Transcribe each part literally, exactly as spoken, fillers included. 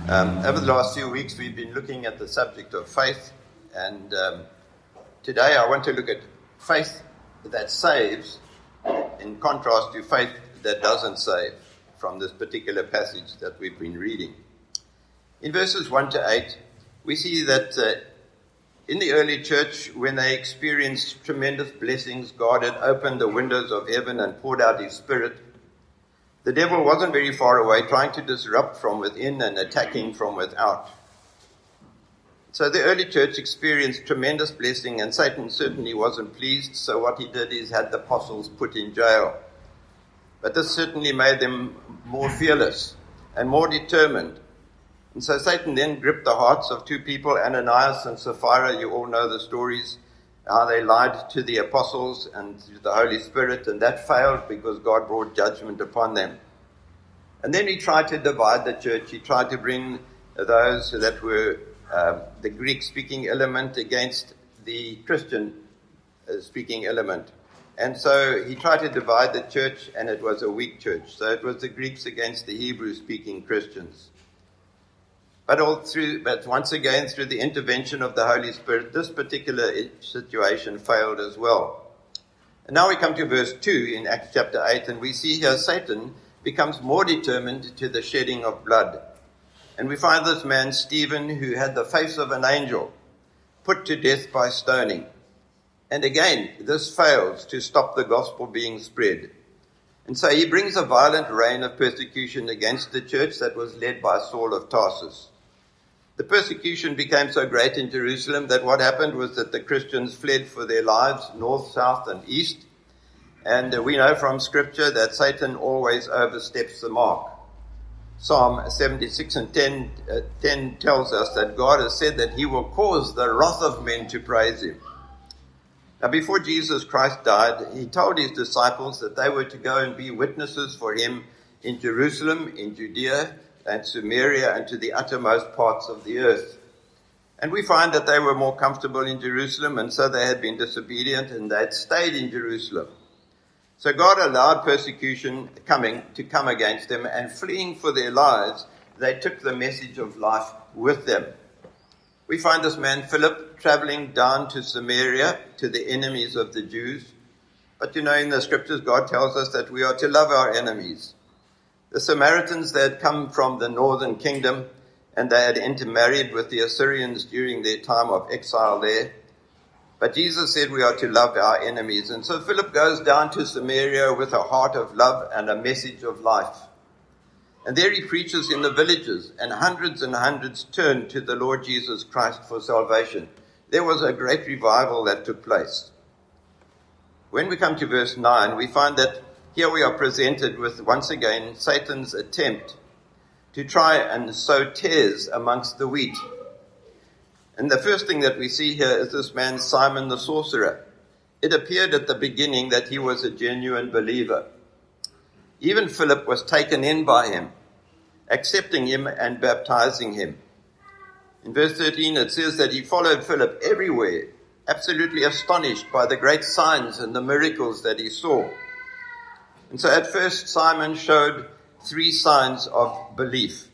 Um, over the last few weeks, we've been looking at the subject of faith, and um, today I want to look at faith that saves in contrast to faith that doesn't save from this particular passage that we've been reading. In verses one to eight, we see that uh, in the early church, when they experienced tremendous blessings, God had opened the windows of heaven and poured out his Spirit. The devil wasn't very far away, trying to disrupt from within and attacking from without. So the early church experienced tremendous blessing, and Satan certainly wasn't pleased, so what he did is had the apostles put in jail. But this certainly made them more fearless and more determined. And so Satan then gripped the hearts of two people, Ananias and Sapphira. You all know the stories, how they lied to the apostles and to the Holy Spirit, and that failed because God brought judgment upon them. And then he tried to divide the church. He tried to bring those that were uh, the Greek-speaking element against the Christian-speaking element. And so he tried to divide the church, and it was a weak church. So it was the Greeks against the Hebrew-speaking Christians. But all through, but once again, through the intervention of the Holy Spirit, this particular situation failed as well. And now we come to verse two in Acts chapter eight, and we see here Satan becomes more determined to the shedding of blood. And we find this man, Stephen, who had the face of an angel, put to death by stoning. And again, this fails to stop the gospel being spread. And so he brings a violent reign of persecution against the church that was led by Saul of Tarsus. The persecution became so great in Jerusalem that what happened was that the Christians fled for their lives north, south, and east. And we know from Scripture that Satan always oversteps the mark. Psalm seventy-six and ten, uh, ten tells us that God has said that he will cause the wrath of men to praise him. Now, before Jesus Christ died, he told his disciples that they were to go and be witnesses for him in Jerusalem, in Judea, and Samaria, and to the uttermost parts of the earth. And we find that they were more comfortable in Jerusalem, and so they had been disobedient, and they had stayed in Jerusalem. So God allowed persecution coming to come against them, and fleeing for their lives, they took the message of life with them. We find this man Philip traveling down to Samaria, to the enemies of the Jews. But you know, in the Scriptures, God tells us that we are to love our enemies. The Samaritans, they had come from the northern kingdom, and they had intermarried with the Assyrians during their time of exile there. But Jesus said we are to love our enemies. And so Philip goes down to Samaria with a heart of love and a message of life. And there he preaches in the villages, and hundreds and hundreds turned to the Lord Jesus Christ for salvation. There was a great revival that took place. When we come to verse nine, we find that here we are presented with, once again, Satan's attempt to try and sow tares amongst the wheat. And the first thing that we see here is this man, Simon the sorcerer. It appeared at the beginning that he was a genuine believer. Even Philip was taken in by him, accepting him and baptizing him. In verse thirteen, it says that he followed Philip everywhere, absolutely astonished by the great signs and the miracles that he saw. And so at first, Simon showed three signs of belief.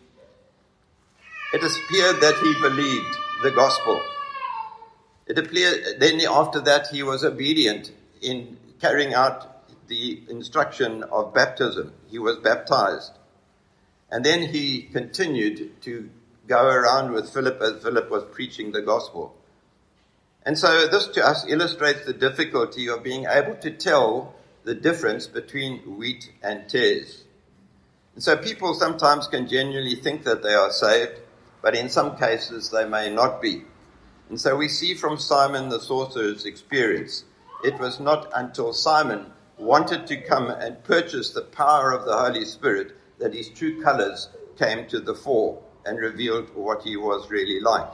It appeared that he believed the gospel. It appeared, then after that, he was obedient in carrying out the instruction of baptism. He was baptized. And then he continued to go around with Philip as Philip was preaching the gospel. And so this to us illustrates the difficulty of being able to tell the difference between wheat and tares. And so people sometimes can genuinely think that they are saved, but in some cases they may not be. And so we see from Simon the sorcerer's experience, it was not until Simon wanted to come and purchase the power of the Holy Spirit that his true colors came to the fore and revealed what he was really like.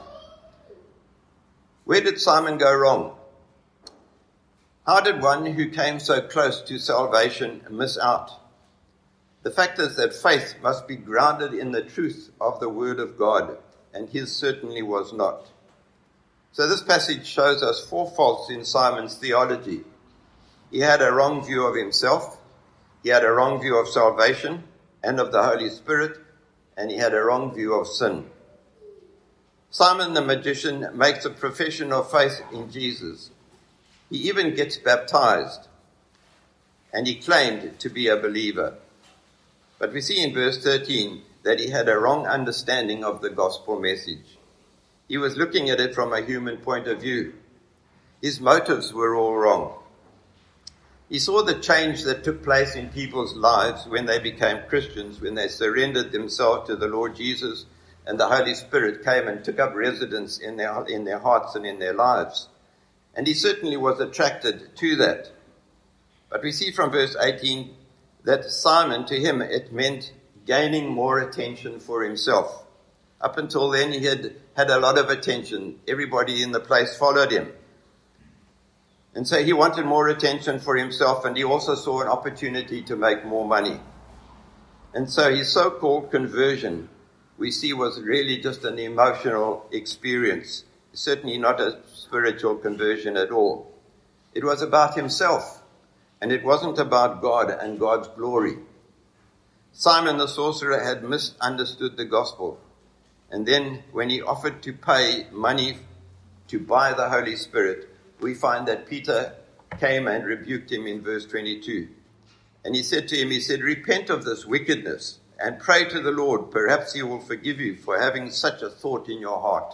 Where did Simon go wrong? How did one who came so close to salvation miss out? The fact is that faith must be grounded in the truth of the Word of God, and his certainly was not. So this passage shows us four faults in Simon's theology. He had a wrong view of himself, he had a wrong view of salvation and of the Holy Spirit, and he had a wrong view of sin. Simon the magician makes a profession of faith in Jesus. He even gets baptized, and he claimed to be a believer. But we see in verse thirteen that he had a wrong understanding of the gospel message. He was looking at it from a human point of view. His motives were all wrong. He saw the change that took place in people's lives when they became Christians, when they surrendered themselves to the Lord Jesus and the Holy Spirit came and took up residence in their, in their hearts and in their lives. And he certainly was attracted to that. But we see from verse eighteen that Simon, to him, it meant gaining more attention for himself. Up until then, he had had a lot of attention. Everybody in the place followed him. And so he wanted more attention for himself, and he also saw an opportunity to make more money. And so his so-called conversion, we see, was really just an emotional experience, certainly not a spiritual conversion at all. It was about himself, and it wasn't about God and God's glory. Simon the sorcerer had misunderstood the gospel. And then when he offered to pay money to buy the Holy Spirit, we find that Peter came and rebuked him in verse twenty-two. And he said to him, he said, repent of this wickedness and pray to the Lord. Perhaps he will forgive you for having such a thought in your heart.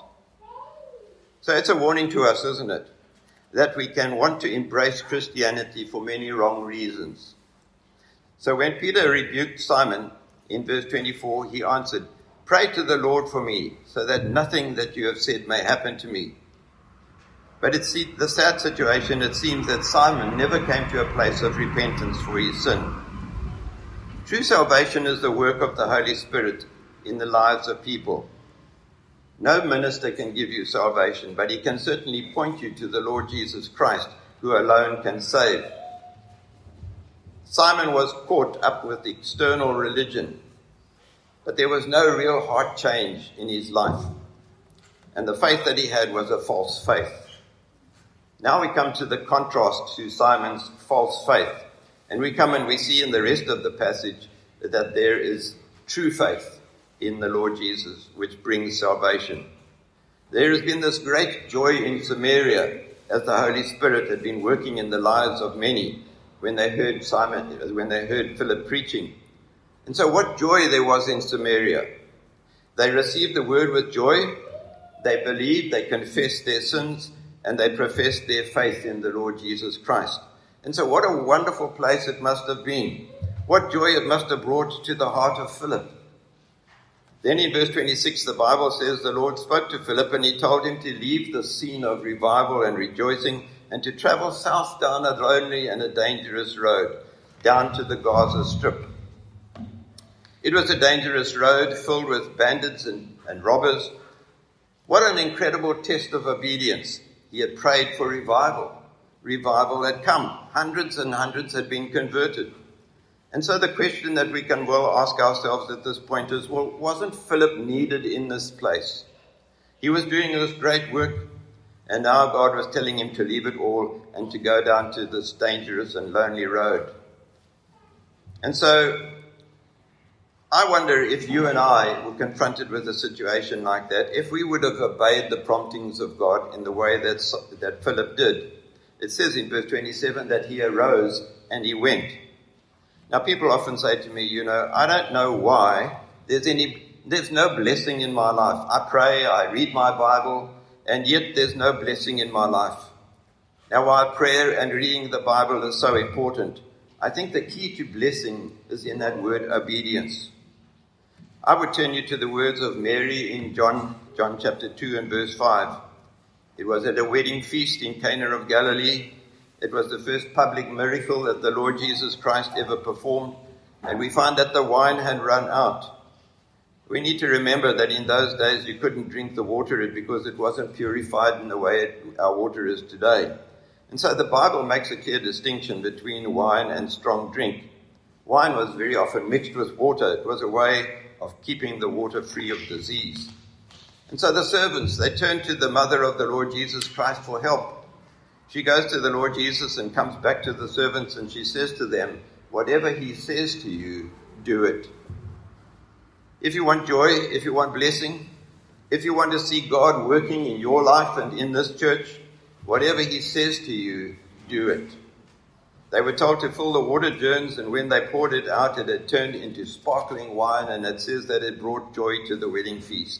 So it's a warning to us, isn't it? That we can want to embrace Christianity for many wrong reasons. So when Peter rebuked Simon in verse twenty-four, he answered, pray to the Lord for me, so that nothing that you have said may happen to me. But it's the sad situation, it seems that Simon never came to a place of repentance for his sin. True salvation is the work of the Holy Spirit in the lives of people. No minister can give you salvation, but he can certainly point you to the Lord Jesus Christ, who alone can save. Simon was caught up with external religion, but there was no real heart change in his life. And the faith that he had was a false faith. Now we come to the contrast to Simon's false faith. And we come and we see in the rest of the passage that there is true faith in the Lord Jesus, which brings salvation. There has been this great joy in Samaria as the Holy Spirit had been working in the lives of many when they heard Simon, when they heard Philip preaching. And so what joy there was in Samaria. They received the word with joy. They believed, they confessed their sins, and they professed their faith in the Lord Jesus Christ. And so what a wonderful place it must have been. What joy it must have brought to the heart of Philip. Then in verse twenty-six, the Bible says the Lord spoke to Philip and he told him to leave the scene of revival and rejoicing and to travel south down a lonely and a dangerous road, down to the Gaza Strip. It was a dangerous road filled with bandits and, and robbers. What an incredible test of obedience. He had prayed for revival. Revival had come. Hundreds and hundreds had been converted. And so the question that we can well ask ourselves at this point is, well, wasn't Philip needed in this place? He was doing this great work, and now God was telling him to leave it all and to go down to this dangerous and lonely road. And so I wonder if you and I were confronted with a situation like that, if we would have obeyed the promptings of God in the way that, that Philip did. It says in verse twenty-seven that he arose and he went. Now people often say to me, you know, I don't know why there's any, there's no blessing in my life. I pray, I read my Bible, and yet there's no blessing in my life. Now why prayer and reading the Bible is so important, I think the key to blessing is in that word obedience. I would turn you to the words of Mary in John, John chapter two and verse five. It was at a wedding feast in Cana of Galilee. It was the first public miracle that the Lord Jesus Christ ever performed. And we find that the wine had run out. We need to remember that in those days you couldn't drink the water because it wasn't purified in the way it, our water is today. And so the Bible makes a clear distinction between wine and strong drink. Wine was very often mixed with water. It was a way of keeping the water free of disease. And so the servants, they turn to the mother of the Lord Jesus Christ for help. She goes to the Lord Jesus and comes back to the servants and she says to them, whatever he says to you, do it. If you want joy, if you want blessing, if you want to see God working in your life and in this church, whatever he says to you, do it. They were told to fill the water germs, and when they poured it out, it had turned into sparkling wine, and it says that it brought joy to the wedding feast.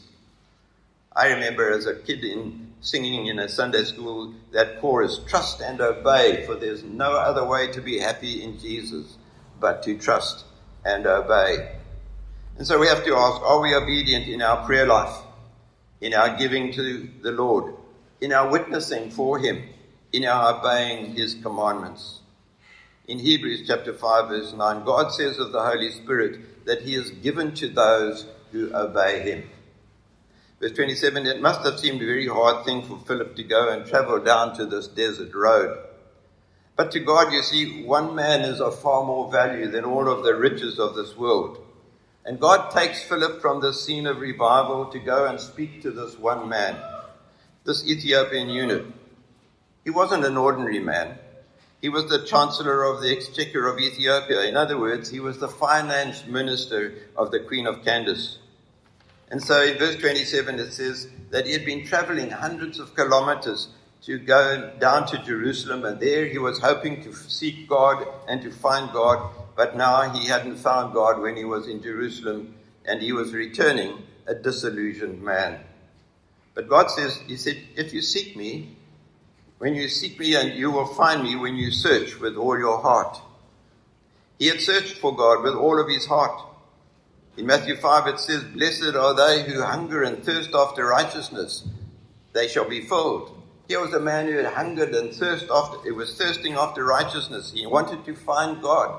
I remember as a kid in singing in a Sunday school that chorus, trust and obey, for there's no other way to be happy in Jesus but to trust and obey. And so we have to ask, are we obedient in our prayer life, in our giving to the Lord, in our witnessing for him, in our obeying his commandments? In Hebrews chapter five verse nine, God says of the Holy Spirit that he is given to those who obey him. Verse twenty-seven, it must have seemed a very hard thing for Philip to go and travel down to this desert road. But to God, you see, one man is of far more value than all of the riches of this world. And God takes Philip from this scene of revival to go and speak to this one man, this Ethiopian eunuch. He wasn't an ordinary man. He was the Chancellor of the Exchequer of Ethiopia. In other words, he was the finance minister of the Queen of Candace. And so in verse twenty-seven it says that he had been traveling hundreds of kilometers to go down to Jerusalem, and there he was hoping to seek God and to find God, but now he hadn't found God when he was in Jerusalem, and he was returning a disillusioned man. But God says, he said, if you seek me, when you seek me, and you will find me when you search with all your heart. He had searched for God with all of his heart. In Matthew five it says, blessed are they who hunger and thirst after righteousness. They shall be filled. Here was a man who had hungered and thirst after, he was thirsting after righteousness. He wanted to find God.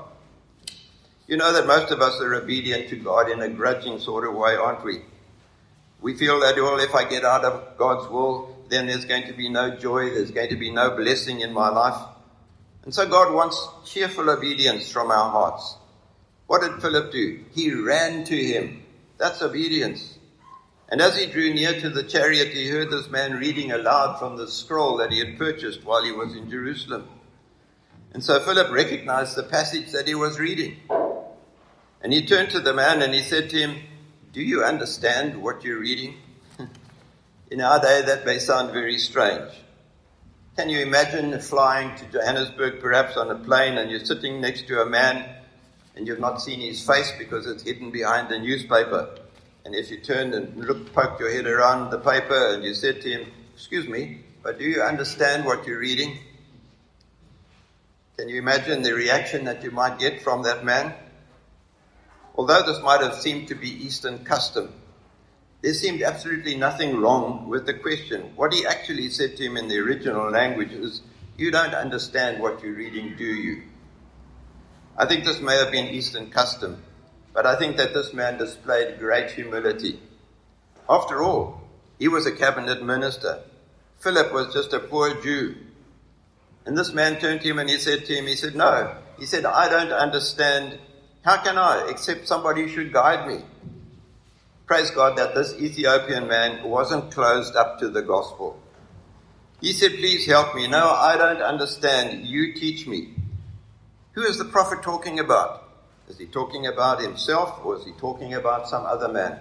You know that most of us are obedient to God in a grudging sort of way, aren't we? We feel that, well, if I get out of God's will, then there's going to be no joy, there's going to be no blessing in my life. And so God wants cheerful obedience from our hearts. What did Philip do? He ran to him. That's obedience. And as he drew near to the chariot, he heard this man reading aloud from the scroll that he had purchased while he was in Jerusalem. And so Philip recognized the passage that he was reading. And he turned to the man and he said to him, do you understand what you're reading? In our day, that may sound very strange. Can you imagine flying to Johannesburg, perhaps on a plane, and you're sitting next to a man and you've not seen his face because it's hidden behind a newspaper. And if you turned and looked, poked your head around the paper and you said to him, excuse me, but do you understand what you're reading? Can you imagine the reaction that you might get from that man? Although this might have seemed to be Eastern custom, there seemed absolutely nothing wrong with the question. What he actually said to him in the original language is, you don't understand what you're reading, do you? I think this may have been Eastern custom, but I think that this man displayed great humility. After all, he was a cabinet minister. Philip was just a poor Jew. And this man turned to him and he said to him, he said, no. He said, I don't understand. How can I? Except somebody should guide me. Praise God that this Ethiopian man wasn't closed up to the gospel. He said, please help me. No, I don't understand. You teach me. Who is the prophet talking about? Is he talking about himself or is he talking about some other man?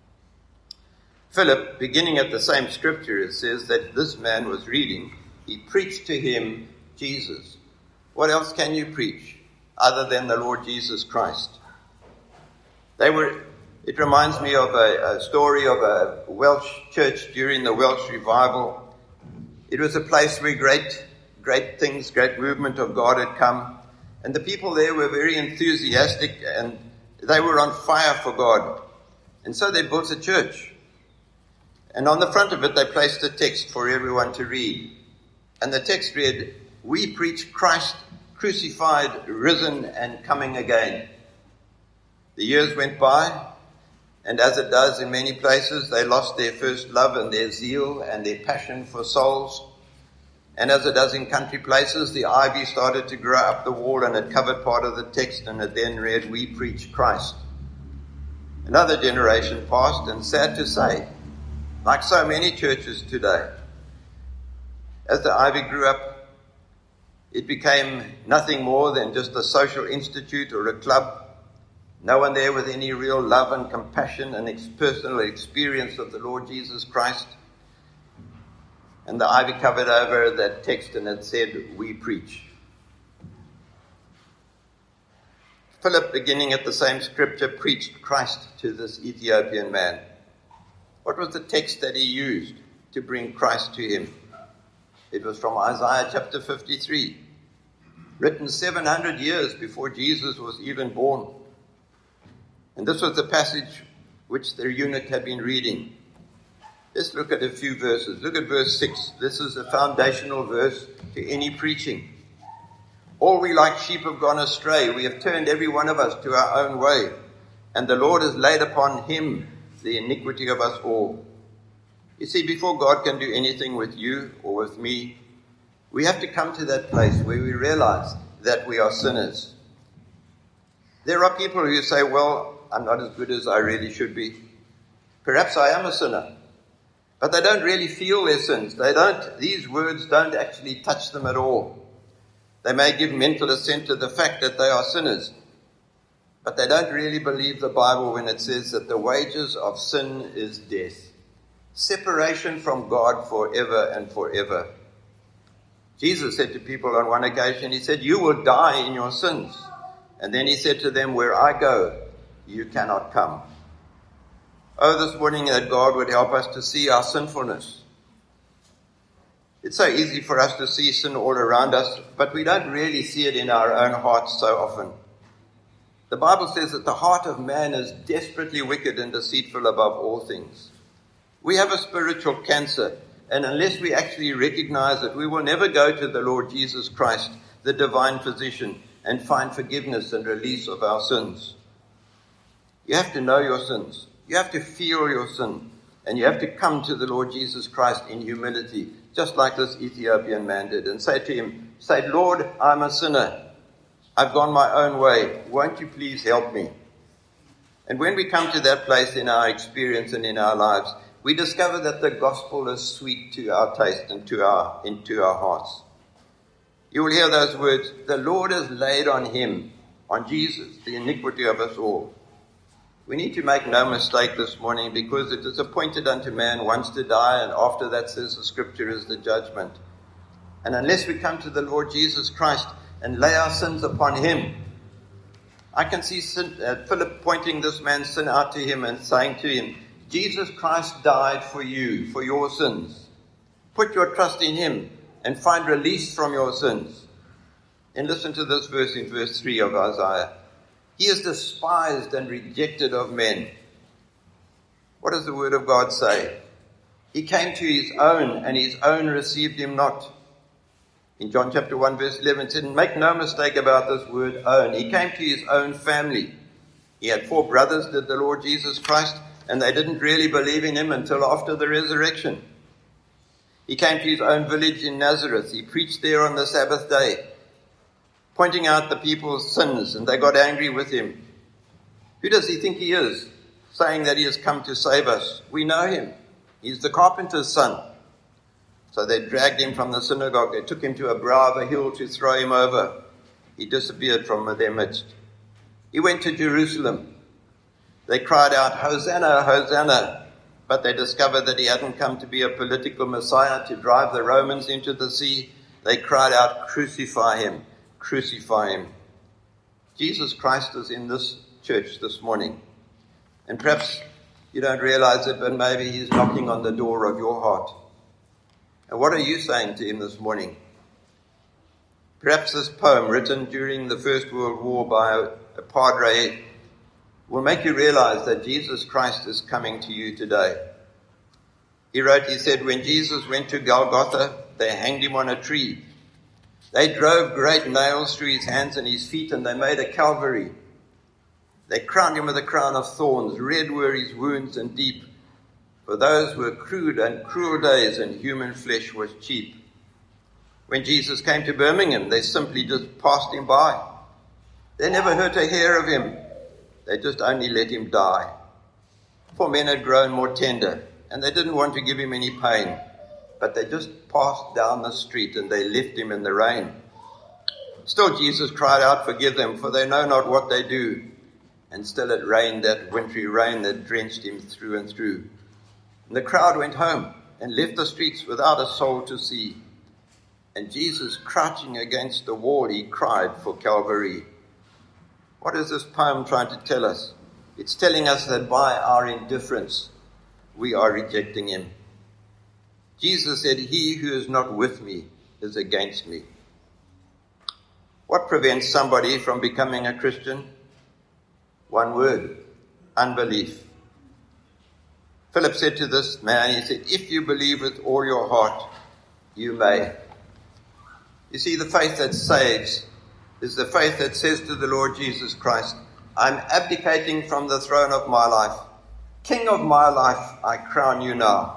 Philip, beginning at the same scripture, it says that this man was reading. He preached to him Jesus. What else can you preach other than the Lord Jesus Christ? They were... It reminds me of a, a story of a Welsh church during the Welsh revival. It was a place where great, great things, great movement of God had come. And the people there were very enthusiastic and they were on fire for God. And so they built a church. And on the front of it, they placed a text for everyone to read. And the text read, we preach Christ crucified, risen, and coming again. The years went by. And as it does in many places, they lost their first love and their zeal and their passion for souls. And as it does in country places, the ivy started to grow up the wall and it covered part of the text and it then read, we preach Christ. Another generation passed and sad to say, like so many churches today, as the ivy grew up, it became nothing more than just a social institute or a club. No one there with any real love and compassion and ex- personal experience of the Lord Jesus Christ. And the ivy covered over that text and it said, "We preach." Philip, beginning at the same scripture, preached Christ to this Ethiopian man. What was the text that he used to bring Christ to him? It was from Isaiah chapter fifty-three, written seven hundred years before Jesus was even born. And this was the passage which the eunuch had been reading. Let's look at a few verses. Look at verse six. This is a foundational verse to any preaching. "All we like sheep have gone astray. We have turned every one of us to our own way. And the Lord has laid upon him the iniquity of us all." You see, before God can do anything with you or with me, we have to come to that place where we realize that we are sinners. There are people who say, "Well, I'm not as good as I really should be. Perhaps I am a sinner." But they don't really feel their sins. They don't, these words don't actually touch them at all. They may give mental assent to the fact that they are sinners, but they don't really believe the Bible when it says that the wages of sin is death. Separation from God forever and forever. Jesus said to people on one occasion, he said, "You will die in your sins." And then he said to them, "Where I go, you cannot come." Oh, this morning that God would help us to see our sinfulness. It's so easy for us to see sin all around us, but we don't really see it in our own hearts so often. The Bible says that the heart of man is desperately wicked and deceitful above all things. We have a spiritual cancer, and unless we actually recognize it, we will never go to the Lord Jesus Christ, the divine physician, and find forgiveness and release of our sins. You have to know your sins. You have to feel your sin. And you have to come to the Lord Jesus Christ in humility, just like this Ethiopian man did, and say to him, say, "Lord, I'm a sinner. I've gone my own way. Won't you please help me?" And when we come to that place in our experience and in our lives, we discover that the gospel is sweet to our taste and to our, into our hearts. You will hear those words, "The Lord has laid on him," on Jesus, "the iniquity of us all." We need to make no mistake this morning, because it is appointed unto man once to die, and after that, says the scripture, is the judgment. And unless we come to the Lord Jesus Christ and lay our sins upon him, I can see sin, uh, Philip pointing this man's sin out to him and saying to him, "Jesus Christ died for you, for your sins. Put your trust in him and find release from your sins." And listen to this verse in verse three of Isaiah. "He is despised and rejected of men." What does the word of God say? "He came to his own, and his own received him not." In John chapter one verse eleven, it said, make no mistake about this word own. He came to his own family. He had four brothers, did the Lord Jesus Christ, and they didn't really believe in him until after the resurrection. He came to his own village in Nazareth. He preached there on the Sabbath day, pointing out the people's sins, and they got angry with him. Who does he think he is, saying that he has come to save us? We know him. He's the carpenter's son. So they dragged him from the synagogue. They took him to a brow of a hill to throw him over. He disappeared from their midst. He went to Jerusalem. They cried out, "Hosanna, Hosanna." But they discovered that he hadn't come to be a political Messiah to drive the Romans into the sea. They cried out, "Crucify him, crucify him." Jesus Christ is in this church this morning. And perhaps you don't realize it, but maybe he's knocking on the door of your heart. And what are you saying to him this morning? Perhaps this poem, written during the First World War by a, a padre, will make you realize that Jesus Christ is coming to you today. He wrote, he said, "When Jesus went to Golgotha, they hanged him on a tree. They drove great nails through his hands and his feet, and they made a Calvary. They crowned him with a crown of thorns. Red were his wounds and deep. For those were crude and cruel days, and human flesh was cheap." When Jesus came to Birmingham, they simply just passed him by. They never hurt a hair of him. They just only let him die. For men had grown more tender, and they didn't want to give him any pain. But they just passed down the street, and they left him in the rain. Still Jesus cried out, "Forgive them, for they know not what they do." and still it rained, that wintry rain that drenched him through and through. And the crowd went home and left the streets without a soul to see. And Jesus, crouching against the wall, he cried for Calvary. What is this poem trying to tell us? It's telling us that by our indifference, we are rejecting him. Jesus said, "He who is not with me is against me." What prevents somebody from becoming a Christian? One word: unbelief. Philip said to this man, he said, "If you believe with all your heart, you may." You see, the faith that saves is the faith that says to the Lord Jesus Christ, "I'm abdicating from the throne of my life. King of my life, I crown you now."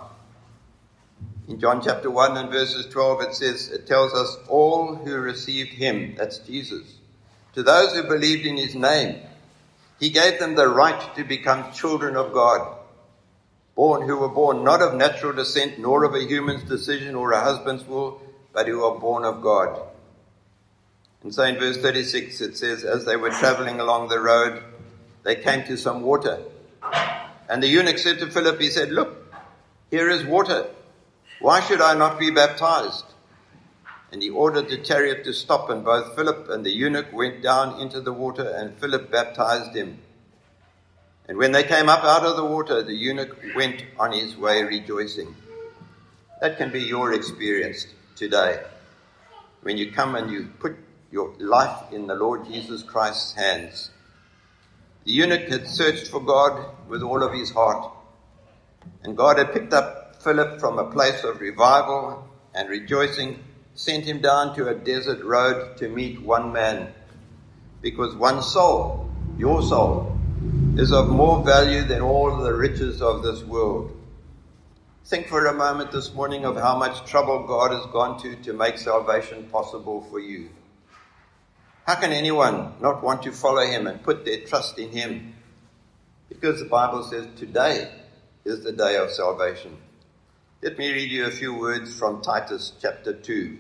In John chapter one and verses twelve, it says, it tells us, all who received him, that's Jesus, to those who believed in his name, he gave them the right to become children of God, born who were born not of natural descent, nor of a human's decision or a husband's will, but who are born of God. And so in verse thirty-six, it says, as they were traveling along the road, they came to some water. And the eunuch said to Philip, he said, "Look, here is water. Why should I not be baptized?" And he ordered the chariot to stop, and both Philip and the eunuch went down into the water, and Philip baptized him. And when they came up out of the water, the eunuch went on his way rejoicing. That can be your experience today. When you come and you put your life in the Lord Jesus Christ's hands. The eunuch had searched for God with all of his heart. And God had picked up Philip from a place of revival and rejoicing, sent him down to a desert road to meet one man. Because one soul, your soul, is of more value than all the riches of this world. Think for a moment this morning of how much trouble God has gone to to make salvation possible for you. How can anyone not want to follow him and put their trust in him? Because the Bible says today is the day of salvation. Let me read you a few words from Titus chapter two.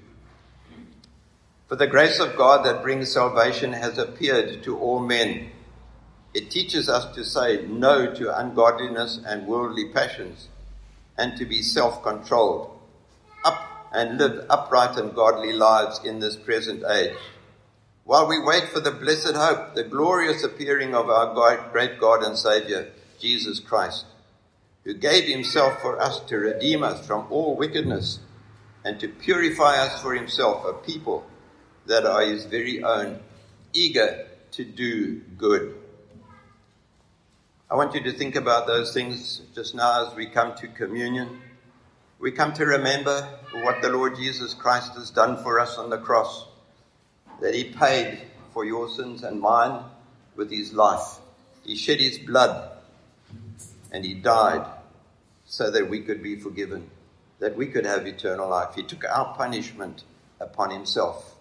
For the grace of God that brings salvation has appeared to all men. It teaches us to say no to ungodliness and worldly passions, and to be self-controlled, up and live upright and godly lives in this present age, while we wait for the blessed hope, the glorious appearing of our God, great God and Saviour, Jesus Christ, who gave himself for us to redeem us from all wickedness and to purify us for himself, a people that are his very own, eager to do good. I want you to think about those things just now as we come to communion. We come to remember what the Lord Jesus Christ has done for us on the cross, that he paid for your sins and mine with his life. He shed his blood and he died so that we could be forgiven, that we could have eternal life. He took our punishment upon himself.